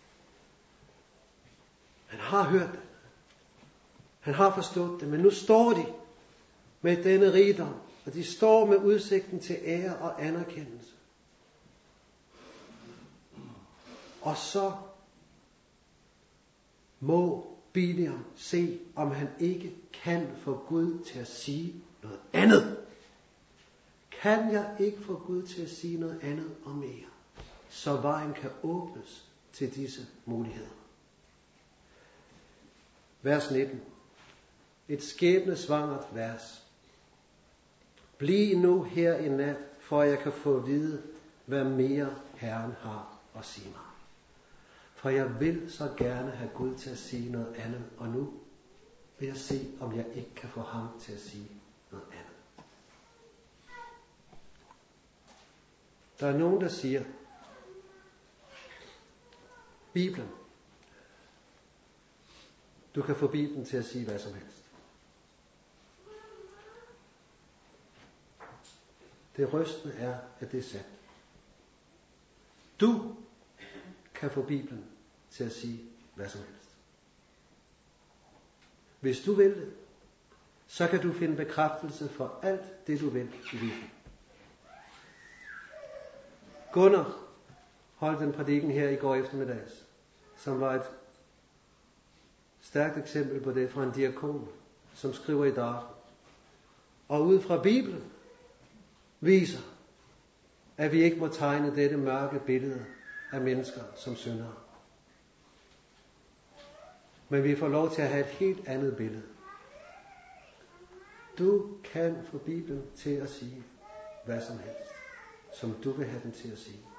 Han har hørt det. Han har forstået det. Men nu står de med denne rigdom. Og de står med udsigten til ære og anerkendelse. Og så må Biliam se, om han ikke kan få Gud til at sige noget andet. Kan jeg ikke få Gud til at sige noget andet og mere, så vejen kan åbnes til disse muligheder. Vers nitten. Et skæbnesvangert vers. Bliv nu her i nat, for jeg kan få at vide, hvad mere Herren har at sige mig. For jeg vil så gerne have Gud til at sige noget andet, og nu vil jeg se, om jeg ikke kan få ham til at sige noget andet. Der er nogen, der siger, Bibelen, du kan få Bibelen til at sige hvad som helst. Det rystende er, at det er sandt. Du kan få Bibelen til at sige hvad som helst. Hvis du vil det, så kan du finde bekræftelse for alt det, du vil i Bibelen. Gunnar holdt en prædiken her i går eftermiddags, som var et stærkt eksempel på det fra en diakon, som skriver i dag. Og ud fra Bibelen viser, at vi ikke må tegne dette mørke billede af mennesker som syndere. Men vi får lov til at have et helt andet billede. Du kan få Bibelen til at sige hvad som helst, som du vil have den til at sige.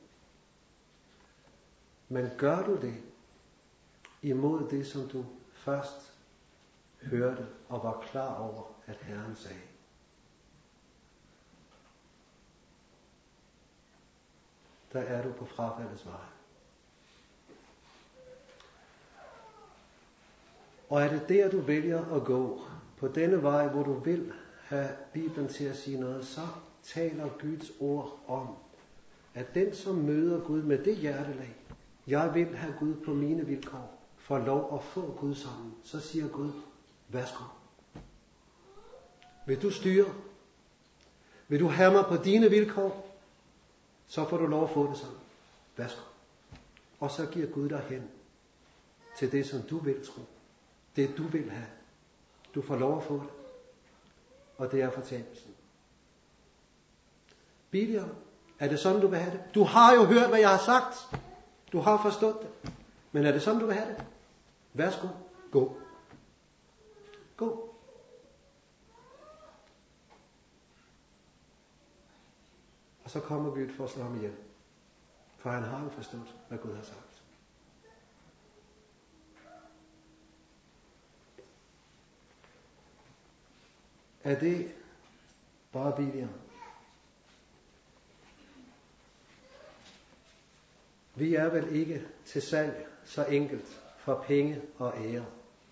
Men gør du det imod det, som du først hørte og var klar over, at Herren sagde? Der er du på frafaldets vej. Og er det der, du vælger at gå, på denne vej, hvor du vil have Bibelen til at sige noget, så taler Guds ord om, at den, som møder Gud med det hjertelag, jeg vil have Gud på mine vilkår, får lov at få Gud sammen, så siger Gud, værsgo. Vil du styre? Vil du have mig på dine vilkår? Så får du lov at få det sammen. Værsgo. Og så giver Gud dig hen til det, som du vil tro. Det du vil have. Du får lov at få det. Og det er fortabelsen. Biliam, er det sådan, du vil have det? Du har jo hørt, hvad jeg har sagt. Du har forstået det. Men er det sådan, du vil have det? Værsgo. Gå. Gå. Og så kommer Gud for at slå ham ihjel. For han har jo forstået, hvad Gud har sagt. Er det bare Biliam? Vi er vel ikke til salg så enkelt for penge og ære.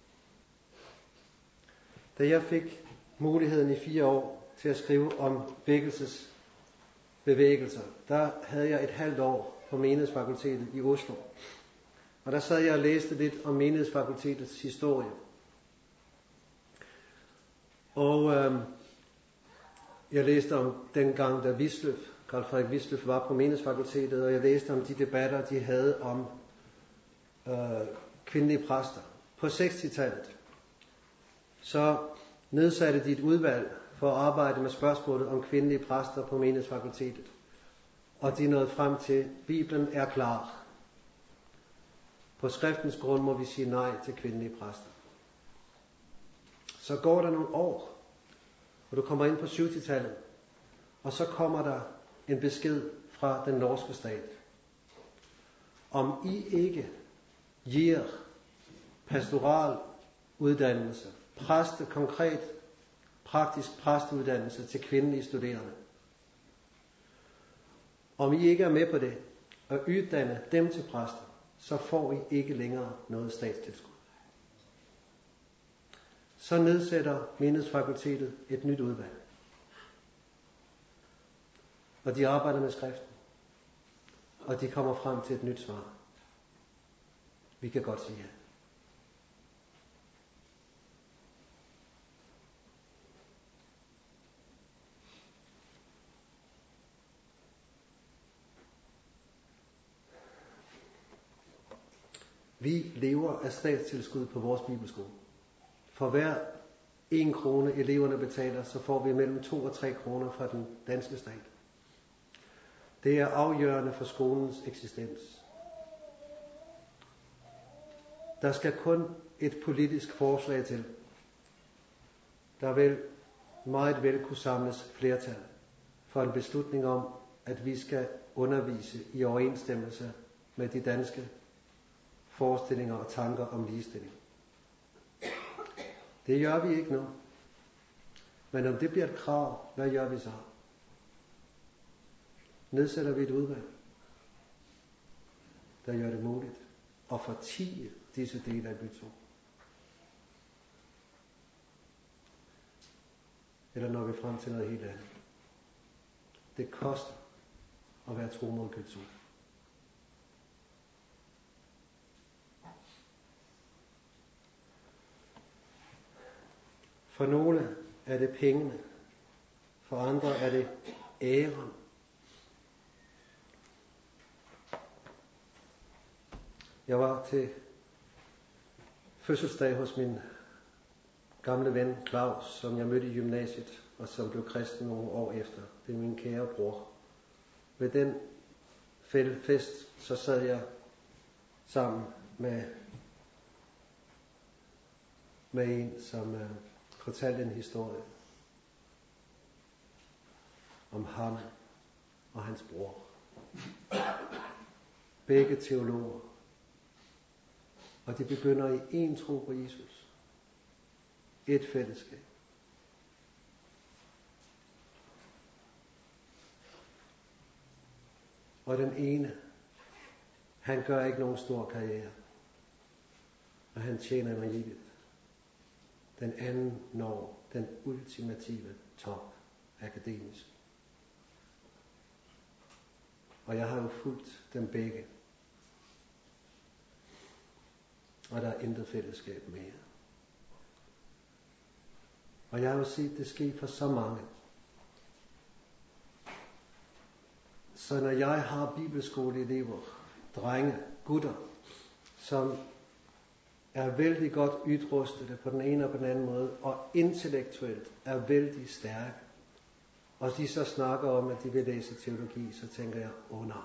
Da jeg fik muligheden i fire år til at skrive om vækkelsesbevægelser, der havde jeg et halvt år på menighedsfakultetet i Oslo. Og der sad jeg og læste lidt om menighedsfakultetets historie. Og øh, jeg læste om dengang, da Wisløff, Carl Frederik Wisløff var på menighedsfakultetet, og jeg læste om de debatter, de havde om øh, kvindelige præster. På sekstitallet, så nedsatte de et udvalg for at arbejde med spørgsmålet om kvindelige præster på menighedsfakultetet. Og de nåede frem til, at Bibelen er klar. På skriftens grund må vi sige nej til kvindelige præster. Så går der nogle år, og du kommer ind på syvogtyve-tallet, og så kommer der en besked fra den norske stat. Om I ikke giver pastoral uddannelse, præste, konkret, praktisk præsteuddannelse til kvindelige studerende. Om I ikke er med på det, og uddanne dem til præster, så får I ikke længere noget statstilskud. Så nedsætter menighedsfakultetet et nyt udvalg. Og de arbejder med skriften. Og de kommer frem til et nyt svar. Vi kan godt sige ja. Vi lever af statstilskud på vores bibelskole. For hver en krone eleverne betaler, så får vi mellem to og tre kroner fra den danske stat. Det er afgørende for skolens eksistens. Der skal kun et politisk forslag til. Der vil meget vel kunne samles flertal for en beslutning om, at vi skal undervise i overensstemmelse med de danske forestillinger og tanker om ligestilling. Det gør vi ikke nu. Men om det bliver et krav, hvad gør vi så? Nedsætter vi et udvalg, der gør det muligt at fortie disse dele af Guds ord. Eller når vi frem til noget helt andet. Det koster at være tro mod Guds ord. For nogle er det pengene, for andre er det æren. Jeg var til fødselsdag hos min gamle ven Claus, som jeg mødte i gymnasiet, og som blev kristen nogle år efter. Det er min kære bror. Ved den fest, så sad jeg sammen med, med en, som uh, fortalte en historie om ham og hans bror. Begge teologer. Og de begynder i en tro på Jesus. Et fællesskab. Og den ene, han gør ikke nogen stor karriere. Og han tjener evangeliet. Den anden når den ultimative top akademisk. Og jeg har jo fulgt dem begge. Og der er intet fællesskab mere. Og jeg har jo set det ske for så mange. Så når jeg har bibelskoleelever, drenge, gutter, som er vældig godt udrustede på den ene og på den anden måde, og intellektuelt er vældig stærke, og de så snakker om, at de vil læse teologi, så tænker jeg, åh nej.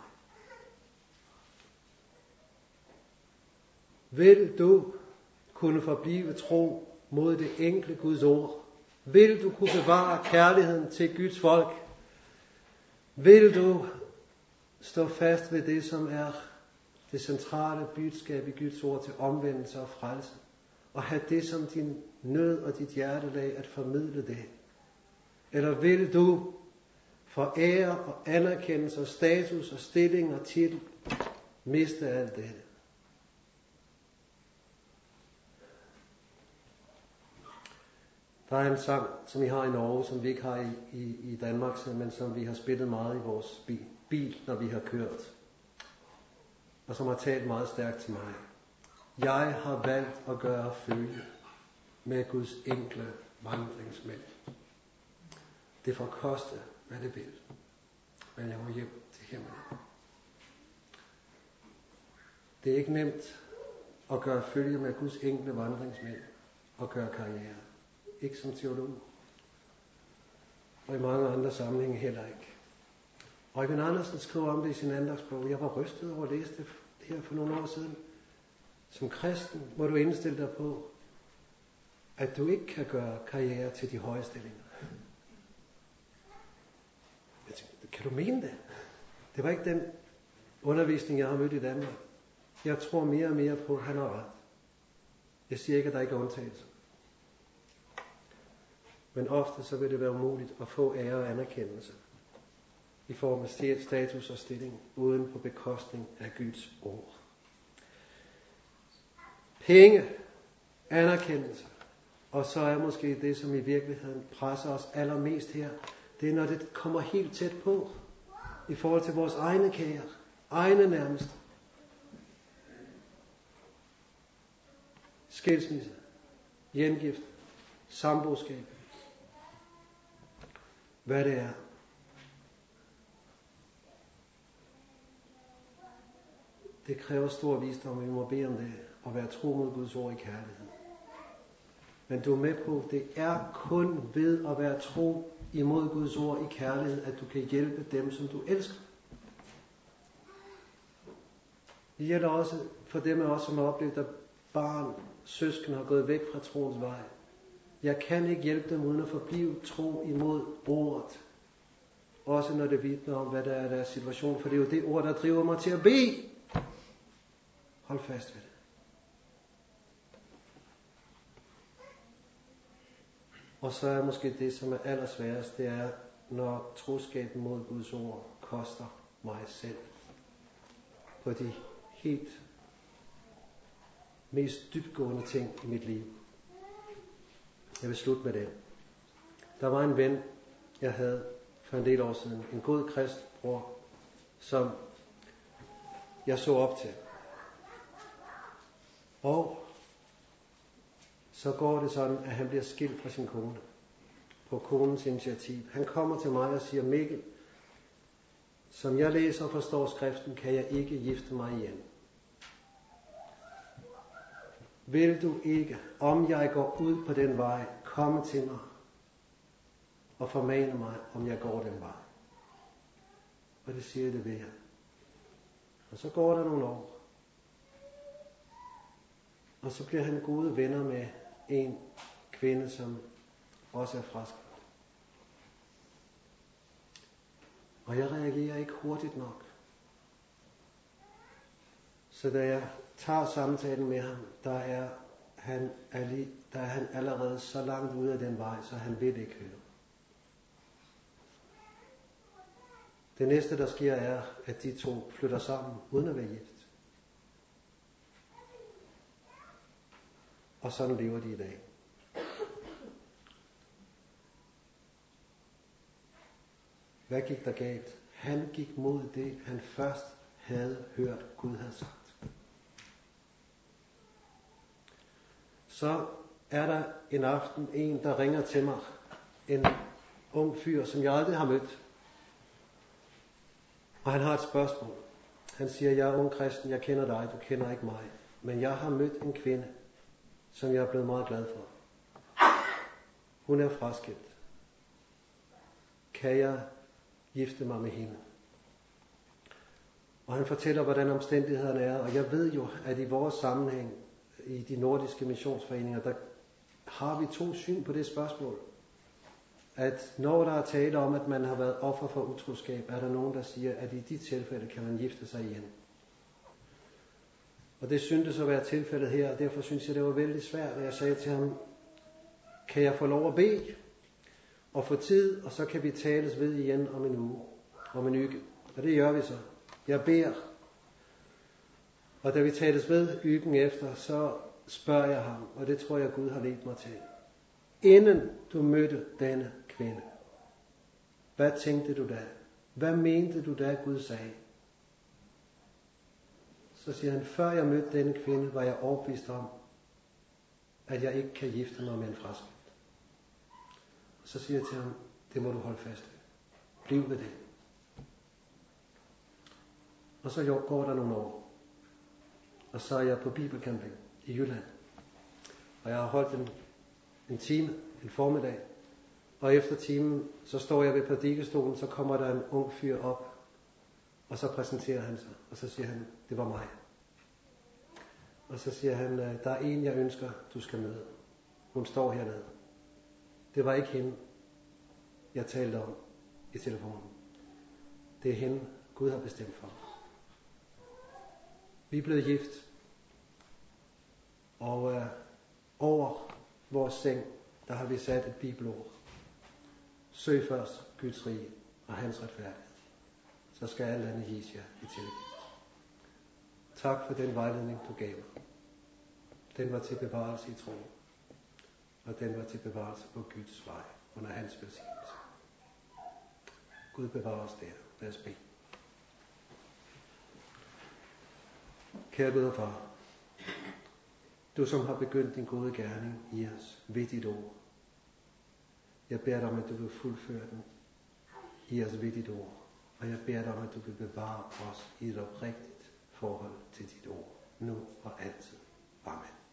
Vil du kunne forblive tro mod det enkle Guds ord? Vil du kunne bevare kærligheden til Guds folk? Vil du stå fast ved det, som er det centrale budskab i Guds ord til omvendelse og frelse? Og have det som din nød og dit hjertelag at formidle det? Eller vil du for ære og anerkendelse og status og stilling og titel miste alt det? Der er en sang, som vi har i Norge, som vi ikke har i, i, i Danmark, men som vi har spillet meget i vores bil, bil, når vi har kørt. Og som har talt meget stærkt til mig. Jeg har valgt at gøre følge med Guds enkle vandringsmænd. Det får koste, hvad det vil. Men jeg må hjem til himlen. Det er ikke nemt at gøre følge med Guds enkle vandringsmænd og gøre karriere. Ikke som teolog. Og i mange andre sammenhænge heller ikke. Øjvind Andersen skriver om det i sin andagsbog. Jeg var rystet over at læse det her for nogle år siden. Som kristen må du indstille dig på, at du ikke kan gøre karriere til de høje stillinger. Jeg tænkte, kan du mene det? Det var ikke den undervisning, jeg har mødt i Danmark. Jeg tror mere og mere på, at han har ret. Jeg siger ikke, at der ikke er undtagelser. Men ofte så vil det være umuligt at få ære og anerkendelse i form af status og stilling, uden på bekostning af Guds ord. Penge, anerkendelse, og så er måske det, som i virkeligheden presser os allermest her, det er, når det kommer helt tæt på, i forhold til vores egne kære, egne nærmeste. Skilsmisse, gengift, samboskab, hvad det er. Det kræver stor visdom, vi må bede om det, og være tro mod Guds ord i kærlighed. Men du er med på, det er kun ved at være tro imod Guds ord i kærlighed, at du kan hjælpe dem, som du elsker. Det gælder også for dem af os, som har oplevet, at barn, søsken har gået væk fra troens vej. Jeg kan ikke hjælpe dem uden at forblive tro imod ordet. Også når det vidner om, hvad der er deres situation. For det er jo det ord, der driver mig til at bede. Hold fast ved det. Og så er måske det, som er allersværest, det er, når troskaben mod Guds ord koster mig selv. På de helt mest dybtgående ting i mit liv. Jeg vil slutte med det. Der var en ven, jeg havde for en del år siden. En god kristbror, som jeg så op til. Og så går det sådan, at han bliver skilt fra sin kone. På konens initiativ. Han kommer til mig og siger, Mikkel, som jeg læser og forstår skriften, kan jeg ikke gifte mig igen. Vil du ikke, om jeg går ud på den vej, komme til mig og formane mig, om jeg går den vej? Og det siger jeg, det vil jeg. Og så går der nogle år. Og så bliver han gode venner med en kvinde, som også er fraskilt. Og jeg reagerer ikke hurtigt nok. Så da jeg tager samtalen med ham, der er han, alli, der er han allerede så langt ude af den vej, så han vil ikke høre. Det næste, der sker, er, at de to flytter sammen, uden at være gift. Og sådan lever de i dag. Hvad gik der galt? Han gik mod det, han først havde hørt, Gud havde sagt. Så er der en aften en, der ringer til mig. En ung fyr, som jeg aldrig har mødt. Og han har et spørgsmål. Han siger, jeg er ung kristen, jeg kender dig, du kender ikke mig. Men jeg har mødt en kvinde, som jeg er blevet meget glad for. Hun er fraskilt. Kan jeg gifte mig med hende? Og han fortæller, hvordan omstændighederne er. Og jeg ved jo, at i vores sammenhæng, i de nordiske missionsforeninger, der har vi to syn på det spørgsmål. At når der er tale om, at man har været offer for utroskab, er der nogen, der siger, at i de tilfælde kan man gifte sig igen. Og det syntes at være tilfældet her, og derfor synes jeg, det var vældig svært, at jeg sagde til ham, kan jeg få lov at bede og få tid, og så kan vi tales ved igen om en uge, om en uge. Og det gør vi så. Jeg beder. Og da vi tales ved ugen efter, så spørger jeg ham, og det tror jeg, Gud har ledt mig til. Inden du mødte denne kvinde, hvad tænkte du da? Hvad mente du da, Gud sagde? Så siger han, før jeg mødte denne kvinde, var jeg overbevist om, at jeg ikke kan gifte mig med en fraskilt. Så siger jeg til ham, det må du holde fast ved. Bliv ved det. Og så går der nogle år. Og så er jeg på bibelcamping i Jylland. Og jeg har holdt en, en time, en formiddag. Og efter timen, så står jeg ved prædikestolen, så kommer der en ung fyr op. Og så præsenterer han sig. Og så siger han, det var mig. Og så siger han, der er en, jeg ønsker, du skal møde. Hun står hernede. Det var ikke hende, jeg talte om i telefonen. Det er hende, Gud har bestemt for. Vi er blevet gift. Og øh, over vores seng, der har vi sat et bibelord. Søg først Guds rige og hans retfærdighed. Så skal alt andet gives jer i tilgift. Tak for den vejledning, du gav mig. Den var til bevarelse i troen. Og den var til bevarelse på Guds vej under hans velsignelse. Gud bevarer os der. Lad os bede. Kære Gud og Far, du som har begyndt din gode gerning i os ved dit ord. Jeg beder dig om, at du vil fuldføre den i os ved dit ord. Og jeg beder dig om, at du vil bevare os i et oprigtigt forhold til dit ord, nu og altid. Amen.